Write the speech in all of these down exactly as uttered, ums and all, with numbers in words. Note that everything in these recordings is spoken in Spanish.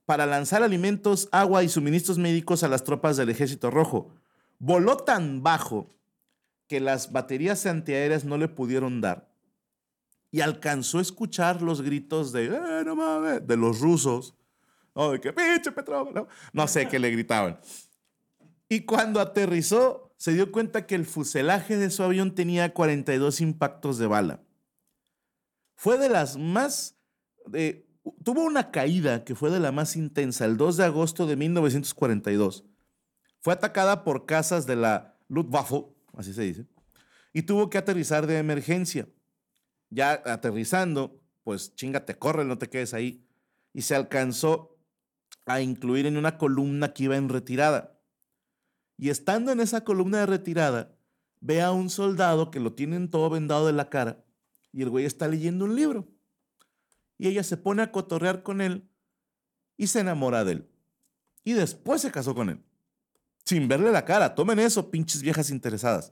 para lanzar alimentos, agua y suministros médicos a las tropas del Ejército Rojo. Voló tan bajo que las baterías antiaéreas no le pudieron dar y alcanzó a escuchar los gritos de, eh, no mames, de los rusos. Oh, de que pinche petróleo. No, no sé qué le gritaban. Y cuando aterrizó, se dio cuenta que el fuselaje de su avión tenía cuarenta y dos impactos de bala. Fue de las más... Eh, tuvo una caída que fue de la más intensa, el dos de agosto de mil novecientos cuarenta y dos. Fue atacada por cazas de la Luftwaffe, así se dice, y tuvo que aterrizar de emergencia. Ya aterrizando, pues chingate, corre, no te quedes ahí. Y se alcanzó a incluir en una columna que iba en retirada. Y estando en esa columna de retirada, ve a un soldado que lo tienen todo vendado de la cara y el güey está leyendo un libro. Y ella se pone a cotorrear con él y se enamora de él. Y después se casó con él. Sin verle la cara. Tomen eso, pinches viejas interesadas.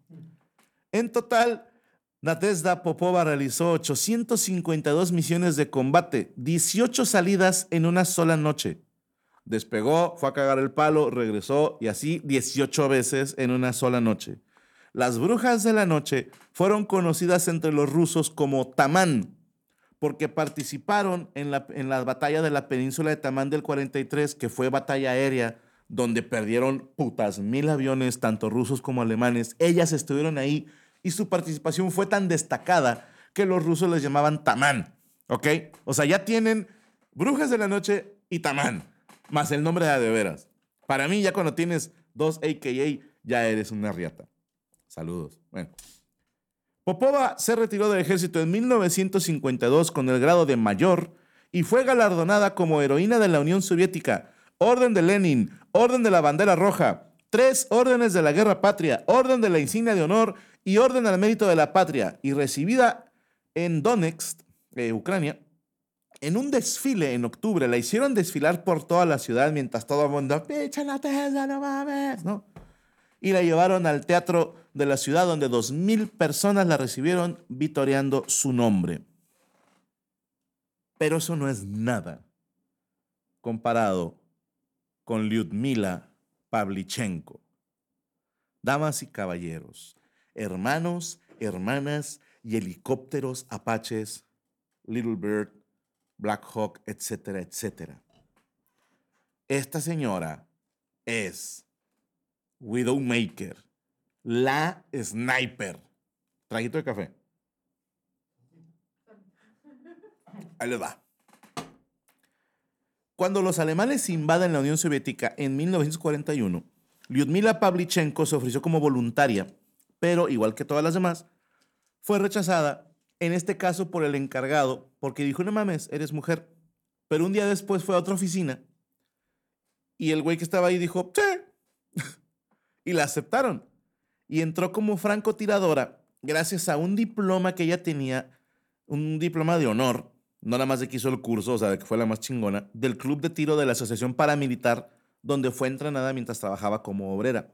En total, Nadezhda Popova realizó ochocientas cincuenta y dos misiones de combate, dieciocho salidas en una sola noche. Despegó, fue a cagar el palo, regresó y así dieciocho veces en una sola noche. Las brujas de la noche fueron conocidas entre los rusos como Tamán, porque participaron en la, en la batalla de la península de Tamán del cuarenta y tres, que fue batalla aérea, donde perdieron putas mil aviones, tanto rusos como alemanes. Ellas estuvieron ahí y su participación fue tan destacada que los rusos les llamaban Tamán, ¿ok? O sea, ya tienen brujas de la noche y Tamán, más el nombre de de veras. Para mí, ya cuando tienes dos A K A, ya eres una riata. Saludos. Bueno. Popova se retiró del ejército en mil novecientos cincuenta y dos con el grado de mayor y fue galardonada como heroína de la Unión Soviética, Orden de Lenin, Orden de la Bandera Roja, tres órdenes de la Guerra Patria, Orden de la Insignia de Honor y Orden al Mérito de la Patria, y recibida en Donetsk, eh, Ucrania, en un desfile en octubre. La hicieron desfilar por toda la ciudad mientras todo el mundo, ¡picha la Tesla, no mames! ¿No? Y la llevaron al teatro de la ciudad, donde dos mil personas la recibieron vitoreando su nombre. Pero eso no es nada comparado con Lyudmila Pavlichenko. Damas y caballeros, hermanos, hermanas y helicópteros apaches, Little Bird, Black Hawk, etcétera, etcétera. Esta señora es Widowmaker, la sniper. Traguito de café. Ahí les va. Cuando los alemanes invaden la Unión Soviética en mil novecientos cuarenta y uno, Lyudmila Pavlichenko se ofreció como voluntaria, pero igual que todas las demás, fue rechazada, en este caso por el encargado, porque dijo, no mames, eres mujer. Pero un día después fue a otra oficina y el güey que estaba ahí dijo, sí. Y la aceptaron. Y entró como francotiradora gracias a un diploma que ella tenía, un diploma de honor, no nada más de que hizo el curso, o sea, de que fue la más chingona, del club de tiro de la Asociación Paramilitar, donde fue entrenada mientras trabajaba como obrera.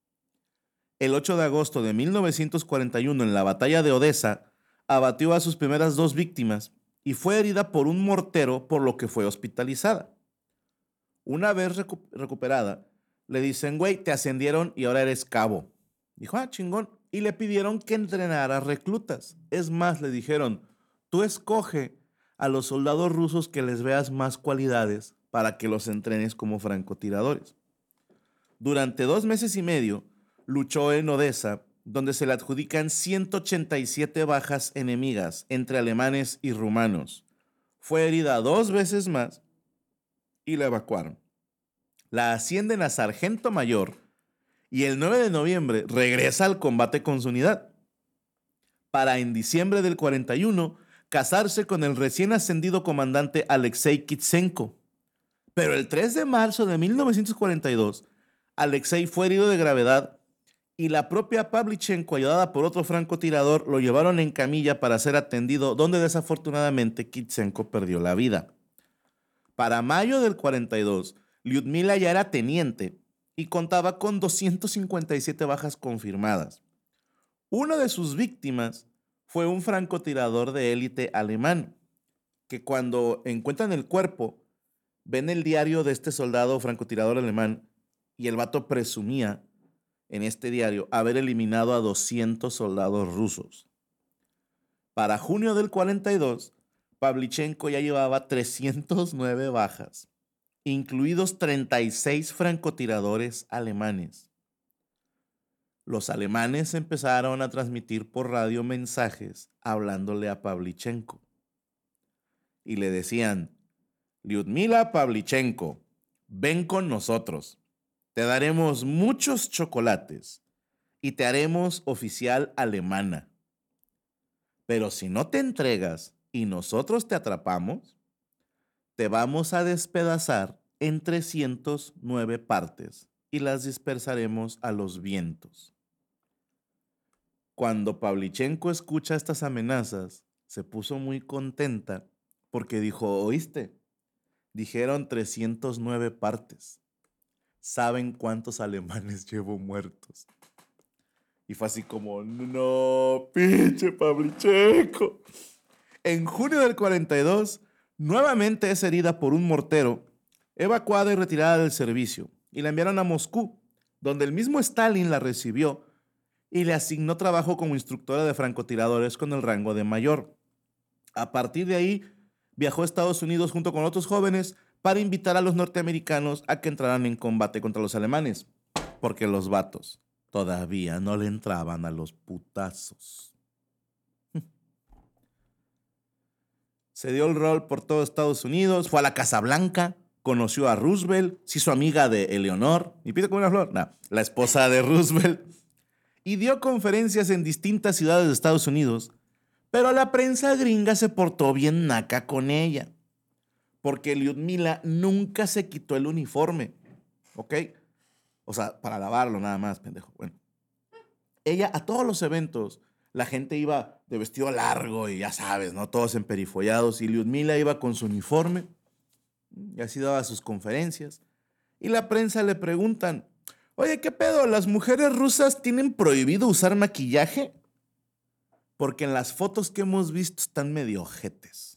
El ocho de agosto de mil novecientos cuarenta y uno, en la batalla de Odessa, abatió a sus primeras dos víctimas y fue herida por un mortero, por lo que fue hospitalizada. Una vez recu- recuperada, le dicen, güey, te ascendieron y ahora eres cabo. Dijo, ah, chingón. Y le pidieron que entrenara reclutas. Es más, le dijeron, tú escoge a los soldados rusos que les veas más cualidades para que los entrenes como francotiradores. Durante dos meses y medio, luchó en Odessa, donde se le adjudican ciento ochenta y siete bajas enemigas entre alemanes y rumanos. Fue herida dos veces más y la evacuaron. La ascienden a sargento mayor y el nueve de noviembre regresa al combate con su unidad, para en diciembre del cuarenta y uno casarse con el recién ascendido comandante Alexei Kitsenko. Pero el tres de marzo de mil novecientos cuarenta y dos, Alexei fue herido de gravedad y la propia Pavlichenko, ayudada por otro francotirador, lo llevaron en camilla para ser atendido, donde desafortunadamente Kitsenko perdió la vida. Para mayo del cuarenta y dos, Lyudmila ya era teniente y contaba con doscientas cincuenta y siete bajas confirmadas. Una de sus víctimas fue un francotirador de élite alemán, que cuando encuentran el cuerpo, ven el diario de este soldado francotirador alemán y el vato presumía en este diario haber eliminado a doscientos soldados rusos. Para junio del cuarenta y dos, Pavlichenko ya llevaba trescientas nueve bajas, incluidos treinta y seis francotiradores alemanes. Los alemanes empezaron a transmitir por radio mensajes hablándole a Pavlichenko. Y le decían: Lyudmila Pavlichenko, ven con nosotros. Te daremos muchos chocolates y te haremos oficial alemana. Pero si no te entregas y nosotros te atrapamos, te vamos a despedazar en trescientas nueve partes y las dispersaremos a los vientos. Cuando Pavlichenko escucha estas amenazas, se puso muy contenta porque dijo: ¿oíste? Dijeron trescientas nueve partes. ¿Saben cuántos alemanes llevo muertos? Y fue así como: no, pinche Pavlichenko. En junio del cuarenta y dos, nuevamente es herida por un mortero, evacuada y retirada del servicio, y la enviaron a Moscú, donde el mismo Stalin la recibió y le asignó trabajo como instructora de francotiradores con el rango de mayor. A partir de ahí, viajó a Estados Unidos junto con otros jóvenes para invitar a los norteamericanos a que entraran en combate contra los alemanes, porque los vatos todavía no le entraban a los putazos. Se dio el rol por todo Estados Unidos, fue a la Casa Blanca, conoció a Roosevelt, se hizo amiga de Eleonor, y pide como una flor, no, la esposa de Roosevelt, y dio conferencias en distintas ciudades de Estados Unidos, pero la prensa gringa se portó bien naca con ella, porque Lyudmila nunca se quitó el uniforme, ¿ok? O sea, para lavarlo nada más, pendejo. Bueno, ella a todos los eventos, la gente iba de vestido largo y ya sabes, ¿no? Todos emperifollados, y Lyudmila iba con su uniforme y así daba sus conferencias. Y la prensa le preguntan: oye, ¿qué pedo? ¿Las mujeres rusas tienen prohibido usar maquillaje? Porque en las fotos que hemos visto están medio ojetes.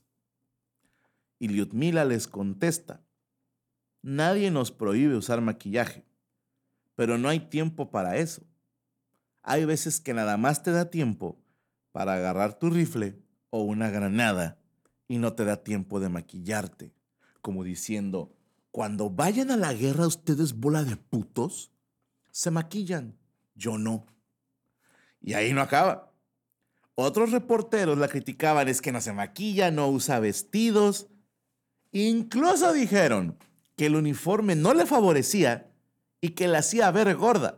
Y Lyudmila les contesta: nadie nos prohíbe usar maquillaje, pero no hay tiempo para eso. Hay veces que nada más te da tiempo para agarrar tu rifle o una granada y no te da tiempo de maquillarte. Como diciendo: cuando vayan a la guerra ustedes, bola de putos, se maquillan, yo no. Y ahí no acaba. Otros reporteros la criticaban: es que no se maquilla, no usa vestidos. Incluso dijeron que el uniforme no le favorecía y que la hacía ver gorda.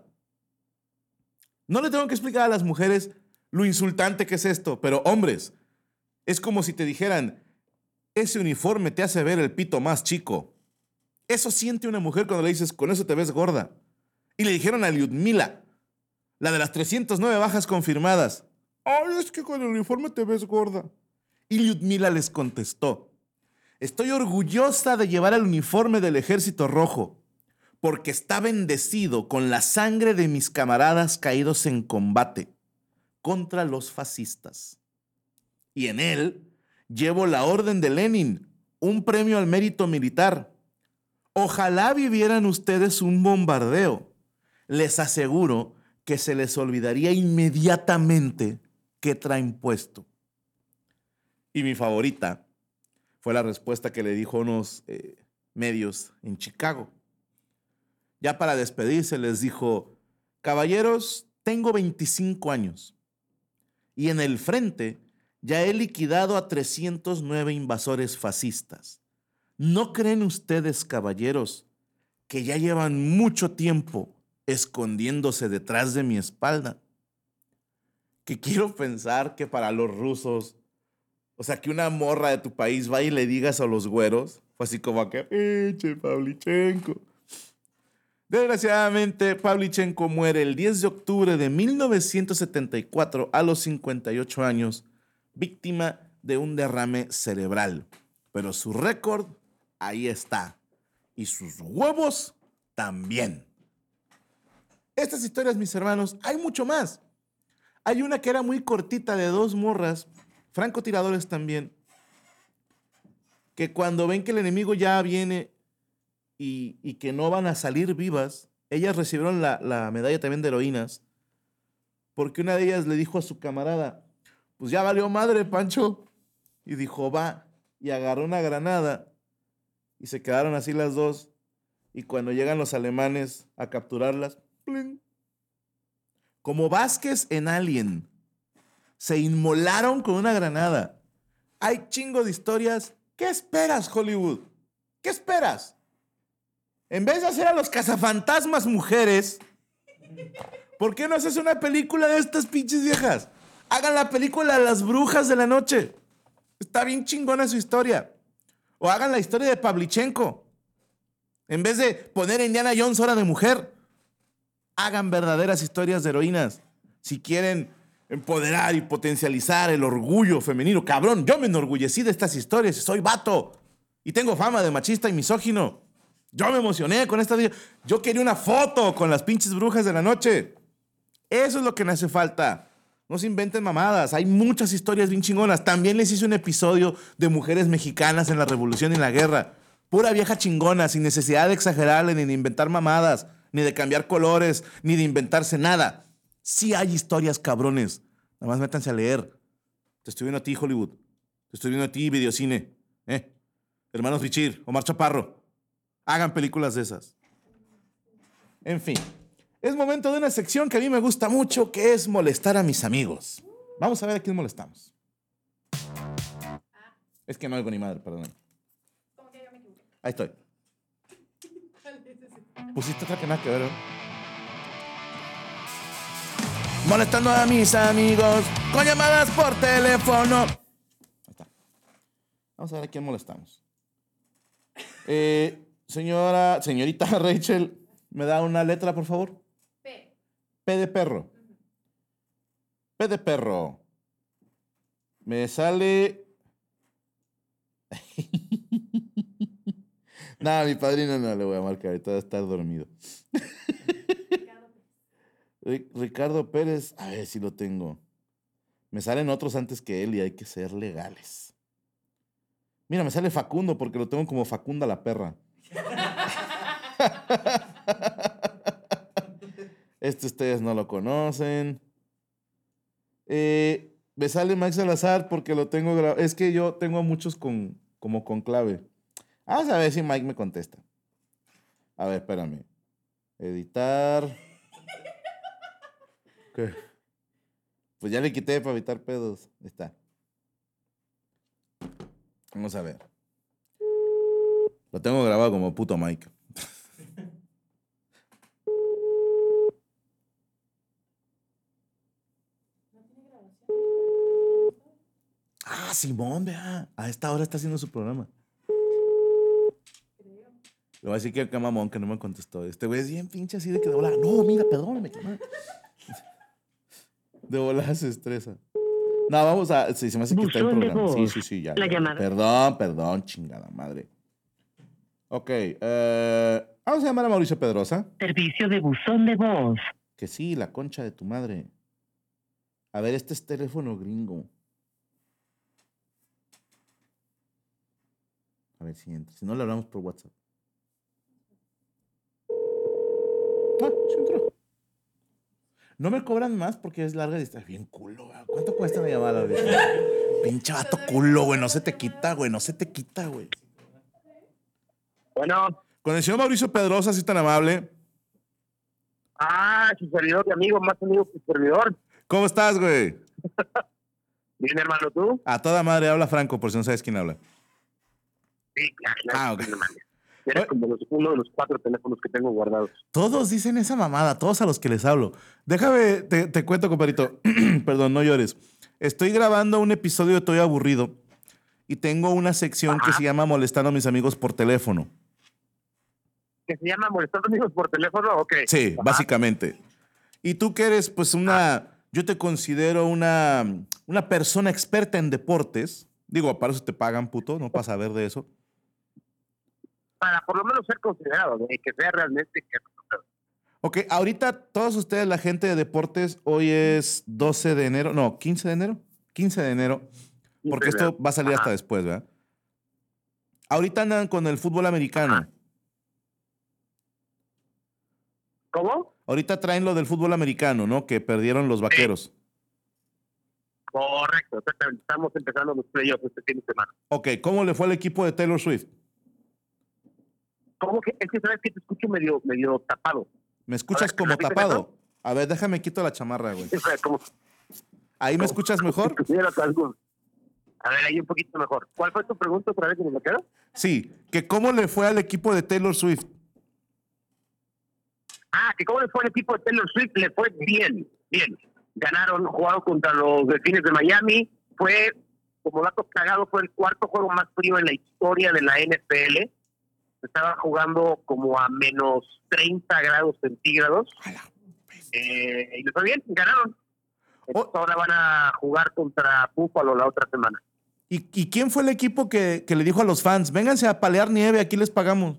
No le tengo que explicar a las mujeres lo insultante que es esto, pero hombres, es como si te dijeran: ese uniforme te hace ver el pito más chico. Eso siente una mujer cuando le dices: con eso te ves gorda. Y le dijeron a Lyudmila, la de las trescientas nueve bajas confirmadas: ay, es que con el uniforme te ves gorda. Y Lyudmila les contestó: estoy orgullosa de llevar el uniforme del Ejército Rojo, porque está bendecido con la sangre de mis camaradas caídos en combate contra los fascistas. Y en él llevo la Orden de Lenin, un premio al mérito militar. Ojalá vivieran ustedes un bombardeo. Les aseguro que se les olvidaría inmediatamente qué traen puesto. Y mi favorita fue la respuesta que le dijo a unos eh, medios en Chicago. Ya para despedirse les dijo: caballeros, tengo veinticinco años y en el frente ya he liquidado a trescientos nueve invasores fascistas. ¿No creen ustedes, caballeros, que ya llevan mucho tiempo escondiéndose detrás de mi espalda? Que quiero pensar que para los rusos, o sea, que una morra de tu país vaya y le digas a los güeros, fue así como que: pinche Pavlichenko. Desgraciadamente, Pavlichenko muere el diez de octubre de mil novecientos setenta y cuatro a los cincuenta y ocho años, víctima de un derrame cerebral. Pero su récord ahí está. Y sus huevos también. Estas historias, mis hermanos, hay mucho más. Hay una que era muy cortita de dos morras, francotiradores también, que cuando ven que el enemigo ya viene y, y que no van a salir vivas. Ellas recibieron la, la medalla también de heroínas porque una de ellas le dijo a su camarada, pues ya valió madre, Pancho. Y dijo, va, y agarró una granada y se quedaron así las dos. Y cuando llegan los alemanes a capturarlas, ¡pling! Como Vázquez en Alien, se inmolaron con una granada. Hay chingo de historias. ¿Qué esperas, Hollywood? ¿Qué esperas? En vez de hacer a los cazafantasmas mujeres, ¿por qué no haces una película de estas pinches viejas? Hagan la película de las brujas de la noche. Está bien chingona su historia. O hagan la historia de Pavlichenko. En vez de poner a Indiana Jones hora de mujer, hagan verdaderas historias de heroínas. Si quieren empoderar y potencializar el orgullo femenino. Cabrón, yo me enorgullecí de estas historias. Soy vato. Y tengo fama de machista y misógino. Yo me emocioné con esta... Yo quería una foto con las pinches brujas de la noche. Eso es lo que me hace falta. No se inventen mamadas. Hay muchas historias bien chingonas. También les hice un episodio de mujeres mexicanas en la revolución y en la guerra. Pura vieja chingona, sin necesidad de exagerarle, ni de inventar mamadas, ni de cambiar colores, ni de inventarse nada. Sí hay historias, cabrones. Nada más métanse a leer. Te estoy viendo a ti, Hollywood. Te estoy viendo a ti, videocine. ¿Eh? Hermanos Bichir, Omar Chaparro. Hagan películas de esas. En fin. Es momento de una sección que a mí me gusta mucho, que es molestar a mis amigos. Vamos a ver a quién molestamos. Es que no oigo ni madre, perdón. Ahí estoy. Pusiste otra que nada que ver, ¿eh? Molestando a mis amigos con llamadas por teléfono. Ahí está. Vamos a ver a quién molestamos. Eh, señora, señorita Rachel, ¿me da una letra, por favor? P. P de perro. P de perro. Me sale... Nada, mi padrino no le voy a marcar, ahorita va a estar dormido. Ricardo Pérez, a ver si lo tengo. Me salen otros antes que él y hay que ser legales. Mira, me sale Facundo porque lo tengo como Facunda la perra. Este ustedes no lo conocen. Eh, me sale Max Salazar porque lo tengo grabado. Es que yo tengo muchos con, como con clave. Vamos a ver si Mike me contesta. A ver, espérame. Editar. ¿Qué? Pues ya le quité para evitar pedos. Ahí está. Vamos a ver. Lo tengo grabado como puto Mike. Ah, Simón, vea. A esta hora está haciendo su programa. Le voy a decir que qué mamón que no me contestó. Este güey es bien pinche así de que de volada. No, mira, perdóname. De volada se estresa. No, vamos a... Sí, se me hace que está el programa. Sí, sí, sí, ya. La ya. llamada. Perdón, perdón, chingada madre. Ok, eh, vamos a llamar a Mauricio Pedrosa. Servicio de buzón de voz. Que sí, la concha de tu madre. A ver, este es teléfono gringo. A ver si entra. Si no, le hablamos por WhatsApp. Ah, sí entró. No me cobran más porque es larga distancia. Bien culo, güey. ¿Cuánto cuesta una llamada larga distancia? Pinche vato culo, güey. No se te quita, güey. No se te quita, güey. Bueno. Con el señor Mauricio Pedrosa, si es tan amable. Ah, su servidor de amigo, más amigo que servidor. ¿Cómo estás, güey? Bien, hermano, ¿tú? A toda madre, habla Franco, por si no sabes quién habla. Sí, claro. Ah, ok. Eres como los, uno de los cuatro teléfonos que tengo guardados. Todos dicen esa mamada, todos a los que les hablo. Déjame, te, te cuento, compadrito. Perdón, no llores. Estoy grabando un episodio de Estoy Aburrido y tengo una sección Ajá. que se llama Molestando a mis amigos por teléfono. ¿Que se llama molestando amigos por teléfono? Ok. Sí, Ajá. básicamente. Y tú que eres, pues, una... Yo te considero una, una persona experta en deportes. Digo, para eso te pagan, puto. No pasa a ver de eso. Para por lo menos ser considerado, de que sea realmente que... Ok, ahorita todos ustedes, la gente de deportes, hoy es doce de enero, no, quince de enero, quince de enero, porque esto va a salir Ajá. hasta después, ¿verdad? Ahorita andan con el fútbol americano. Ajá. ¿Cómo? Ahorita traen lo del fútbol americano, ¿no? Que perdieron los Vaqueros. Correcto, exactamente. Estamos empezando los playoffs este fin de semana. Ok, ¿cómo le fue al equipo de Taylor Swift? ¿Cómo que? Es que sabes que te escucho medio, medio tapado. ¿Me escuchas A ver, como repíteme tapado? eso. A ver, déjame quito la chamarra, güey. O sea, como, ¿Ahí me escuchas mejor? si tuviera algo. A ver, ahí un poquito mejor. ¿Cuál fue tu pregunta otra vez en el vaquero? Sí, que cómo le fue al equipo de Taylor Swift. Ah, que cómo le fue al equipo de Taylor Swift, le fue bien, bien. Ganaron, jugaron contra los Delfines de Miami. Fue, como dato cagado, fue el cuarto juego más frío en la historia de la N F L. Estaba jugando como a menos treinta grados centígrados. Eh, y le fue bien, ganaron. Entonces, Oh. ahora van a jugar contra Buffalo la otra semana. ¿Y, y quién fue el equipo que, que le dijo a los fans, vénganse a palear nieve, aquí les pagamos?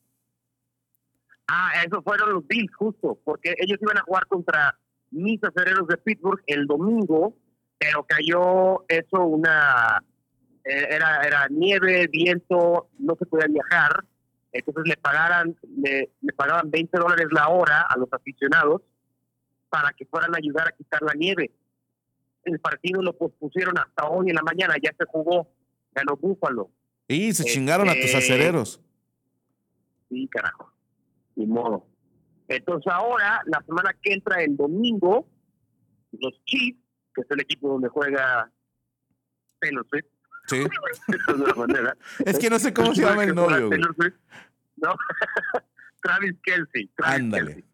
Ah, esos fueron los Bills, justo, porque ellos iban a jugar contra mis acereros de Pittsburgh el domingo, pero cayó eso una... eh, Era, era nieve, viento, no se podía viajar, entonces le pagaran, le, le pagaban veinte dólares la hora a los aficionados para que fueran a ayudar a quitar la nieve. El partido lo pospusieron hasta hoy en la mañana, ya se jugó, ganó Búfalo. Y se Este- chingaron a tus acereros. Sí, carajo, ni modo. Entonces ahora, la semana que entra, el domingo, los Chiefs, que es el equipo donde juega Taylor Swift, Sí. de alguna manera. Es que no sé cómo se llama el novio, güey. Taylor Swift, ¿no? Travis Kelce. Travis Ándale. Kelce.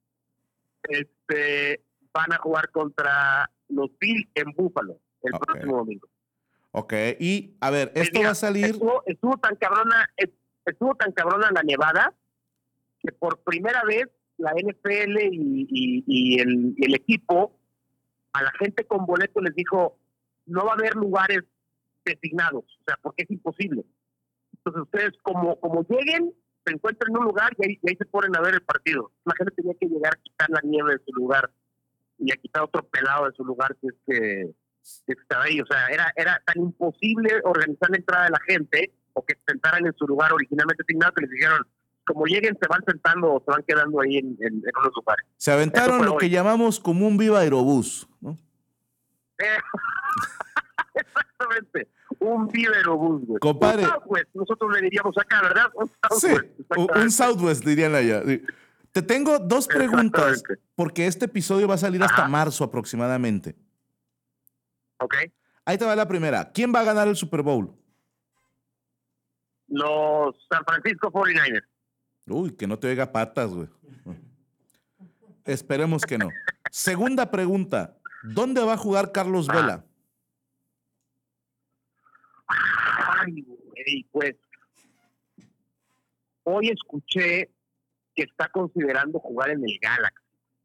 Este, van a jugar contra los Bills en Búfalo el Ok. próximo domingo. Ok, y a ver, Pues esto mira, va a salir... Estuvo, estuvo tan cabrona, es- estuvo tan cabrona la nevada que por primera vez la N F L y, y- y el, y el equipo a la gente con boleto les dijo no va a haber lugares designados, o sea, porque es imposible. Entonces ustedes como como lleguen se encuentran en un lugar y ahí, y ahí se ponen a ver el partido. La gente tenía que llegar a quitar la nieve de su lugar y a quitar otro pelado de su lugar que es que, que estaba ahí. O sea, era, era tan imposible organizar la entrada de la gente o que se sentaran en su lugar originalmente asignado que les dijeron, como lleguen se van sentando o se van quedando ahí en, en, en unos lugares. Se Eso aventaron fue lo hoy. que llamamos como un viva aerobús, ¿no? Eh, Exactamente. Un Viverobús, güey. Compadre. Un Southwest, nosotros le diríamos acá, ¿verdad? Un Sí, Southwest. u- exactamente. un Southwest dirían allá. Sí. Te tengo dos preguntas, Exactamente. porque este episodio va a salir hasta Ajá. marzo aproximadamente. Ok. Ahí te va la primera. ¿Quién va a ganar el Super Bowl? Los San Francisco cuarenta y nueve ers. Uy, que no te oiga patas, güey. Esperemos que no. Segunda pregunta. ¿Dónde va a jugar Carlos Ah. Vela? Ay, güey, pues. Hoy escuché que está considerando jugar en el Galaxy.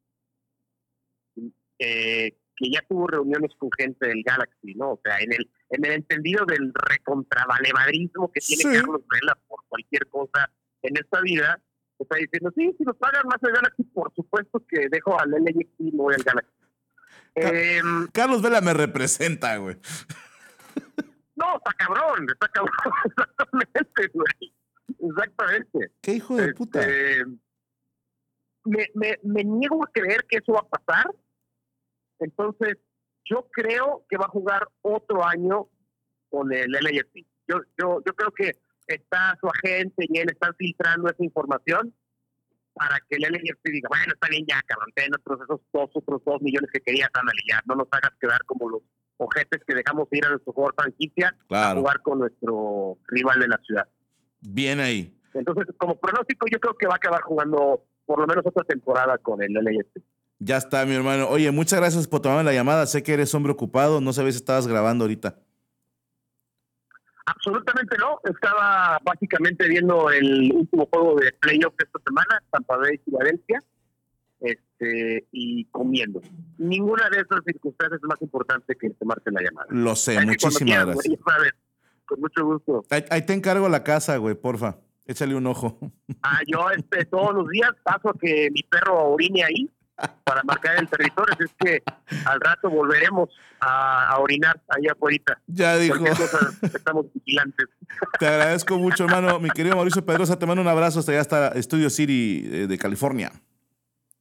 Eh, que ya tuvo reuniones con gente del Galaxy, ¿no? O sea, en el, en el entendido del recontravalevadrismo que tiene Sí. Carlos Vela por cualquier cosa en esta vida, está diciendo, sí, si nos pagan más el Galaxy, por supuesto que dejo al L A F C y me voy al Galaxy. Ca- Em, Carlos Vela me representa, güey. no, está cabrón, está cabrón, exactamente, güey. Exactamente. ¿Qué hijo de puta? Este, me, me, me niego a creer que eso va a pasar. Entonces, yo creo que va a jugar otro año con el L A F C. Yo, yo, yo creo que está su agente y él están filtrando esa información para que el L A F C diga, bueno, está bien ya, cabrón, ten otros esos dos, otros dos millones que querías, ándale, ya, no nos hagas quedar como los ojetes que dejamos ir a nuestro jugador franquicia a Claro. jugar con nuestro rival de la ciudad. Bien ahí. Entonces, como pronóstico, yo creo que va a acabar jugando por lo menos otra temporada con el L A F C. Ya está, mi hermano. Oye, muchas gracias por tomarme la llamada. Sé que eres hombre ocupado. No sabes si estabas grabando ahorita. Absolutamente no. Estaba básicamente viendo el último juego de playoff de esta semana, Tampa Bay y Filadelfia, este, y comiendo. Ninguna de esas circunstancias es más importante que tomarte la llamada. Lo sé. Así que cuando Muchísimas quieras, gracias. güey, ya sabes, con mucho gusto. Ahí, ahí te encargo la casa, güey, porfa. Échale un ojo. Ah, yo este, todos los días paso a que mi perro orine ahí para marcar el territorio. Así es que al rato volveremos a, a orinar ahí afuera. Ya dijo. Cualquier cosa, estamos vigilantes. Te agradezco mucho, hermano. Mi querido Mauricio Pedrosa, te mando un abrazo hasta allá, hasta Studio City eh, de California.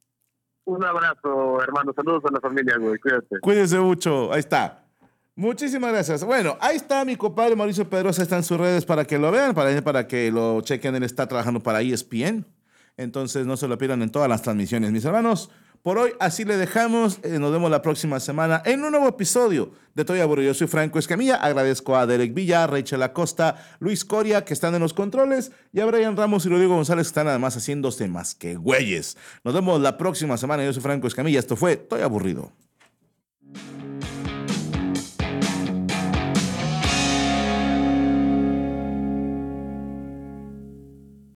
Un abrazo, hermano. Saludos a la familia, güey. Cuídate. Cuídense mucho. Ahí está. Muchísimas gracias. Bueno, ahí está mi compadre Mauricio Pedrosa. Está en sus redes para que lo vean, para, para que lo chequen. Él está trabajando para E S P N. Entonces no se lo pierdan en todas las transmisiones, mis hermanos. Por hoy así le dejamos. Eh, nos vemos la próxima semana en un nuevo episodio de Estoy Aburrido. Yo soy Franco Escamilla. Agradezco a Derek Villa, Rachel Acosta, Luis Coria, que están en los controles, y a Brian Ramos y Rodrigo González, que están además haciéndose más que güeyes. Nos vemos la próxima semana. Yo soy Franco Escamilla. Esto fue Estoy Aburrido.